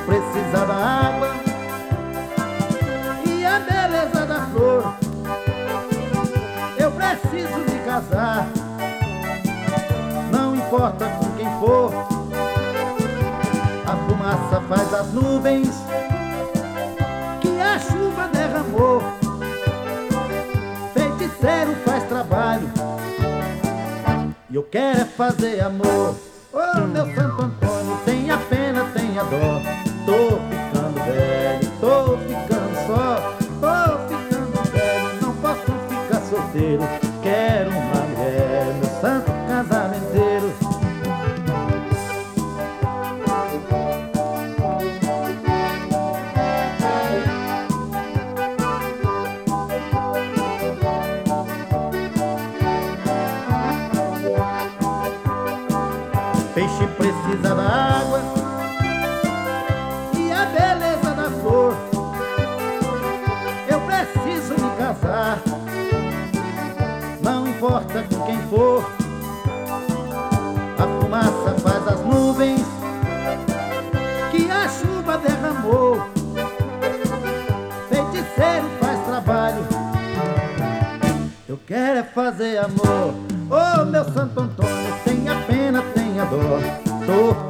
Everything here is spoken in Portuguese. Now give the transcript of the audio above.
precisa da água e a beleza da flor. Eu preciso me casar, não importa com quem for. A fumaça faz as nuvens que a chuva derramou. Feiticeiro faz trabalho e eu quero é fazer amor. Oh, meu Santo Antônio, tenha pena, tenha dó. Tô ficando velho, tô ficando só. Tô ficando velho, não posso ficar solteiro. Quero uma mulher, meu santo casamenteiro. Peixe precisa da água e a beleza da flor. Eu preciso me casar, não importa com quem for. A fumaça faz as nuvens que a chuva derramou. Feiticeiro faz trabalho, eu quero é fazer amor. Oh, meu Santo Antônio, tenha pena, tenha dó. Tô